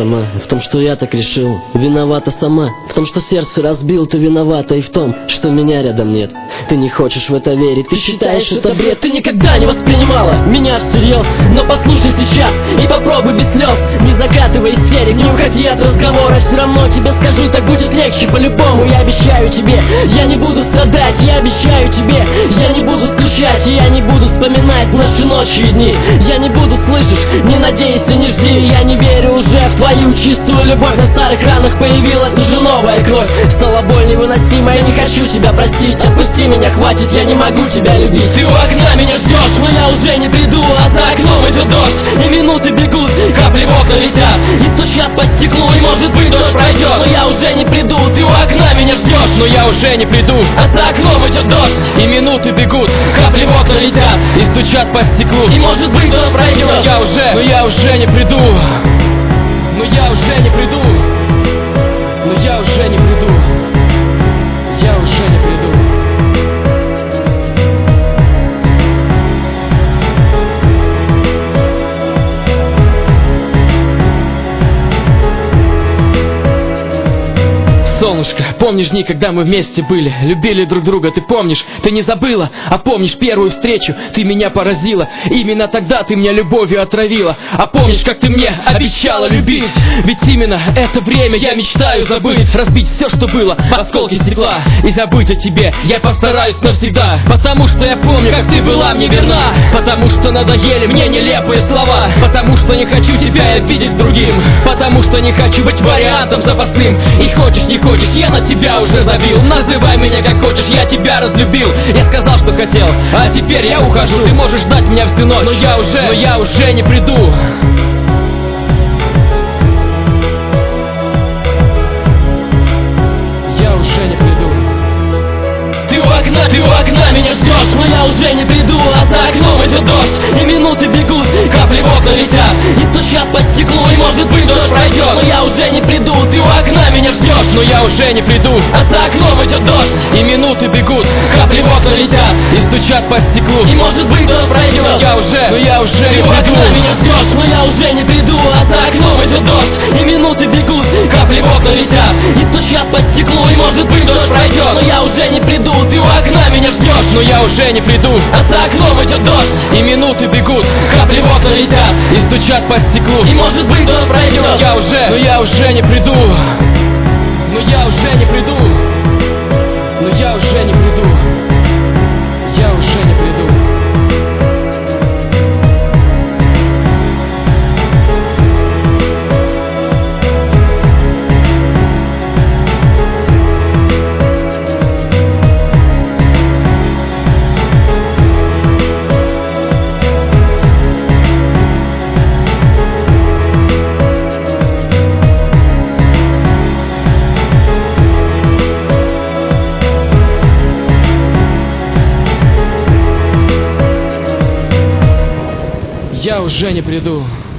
сама, в том, что я так решил. Виновата сама, в том, что сердце разбил. Ты виновата и в том, что меня рядом нет. Ты не хочешь в это верить, ты считаешь это бред. Ты никогда не воспринимала меня всерьез. Но послушай сейчас и попробуй без слез. Не закатывай истерик, не уходи от разговора. Все равно тебе скажу, так будет легче по-любому. Я обещаю тебе, я не буду страдать. Я обещаю тебе, я не буду скучать. И я не буду вспоминать наши ночи и дни. Я не буду, слышишь, не надейся, не жди. Я не верю уже в твою чистую любовь. На старых ранах появилась уже новая кровь. Стала боль невыносимая, я не хочу тебя простить. Отпусти меня, хватит, я не могу тебя любить. Ты у окна меня ждешь, но я уже не приду. А за окном идет дождь, и минуты бегут. Капли в окна летят и стучат по стеклу. И может быть дождь пройдет, но я уже не приду. Ты у окна меня ждешь, но я уже не приду. А за окном идет дождь, и минуты бегут. Капли в окна летят и стучат по стеклу. И может быть дождь пройдет, но я уже не приду. Но я уже не приду. Но я уже не приду. Я уже не приду. Солнышко, помнишь дни, когда мы вместе были, любили друг друга, ты помнишь? Ты не забыла, а помнишь первую встречу? Ты меня поразила, именно тогда ты меня любовью отравила. А помнишь, как ты мне обещала любить? Ведь именно это время я мечтаю забыть. Разбить все, что было, осколки стекла, и забыть о тебе я постараюсь навсегда. Потому что я помню, как ты была мне верна. Потому что надоели мне нелепые слова. Потому что не хочу тебя видеть с другим. Потому что не хочу быть вариантом запасным. И хочешь, не хочешь, я на тебя уже забил. Называй меня как хочешь, я тебя разлюбил. Я сказал, что хотел, а теперь я ухожу. Ты можешь ждать меня всю ночь, но я уже не приду. Я уже не приду. Ты у окна меня ждешь, но я уже не приду. А за окном идет дождь, и минуты бегут. Капли в окна летят и стучат по стеклу. И может быть дождь пройдет, но я уже не приду. Ты у окна меня ждешь, но я уже не приду. А за окном идет дождь, и минуты бегут. Капли в окна летят и стучат по стеклу. И может быть дождь пройдет, но я уже не приду. Ты у окна меня ждешь, но я уже не приду. А за окном идет дождь, и минуты бегут. Капли в окна летят и стучат по стеклу. И может быть дождь пройдет, но я уже не приду. Ты у окна меня ждешь, но я уже не приду. А за окном идет дождь, и минуты бегут. Капли в окна летят и стучат по стеклу. И может быть дождь пройдет, но я уже не приду. Но я уже не приду. Но я уже не приду. Я уже не приду. Я уже не приду.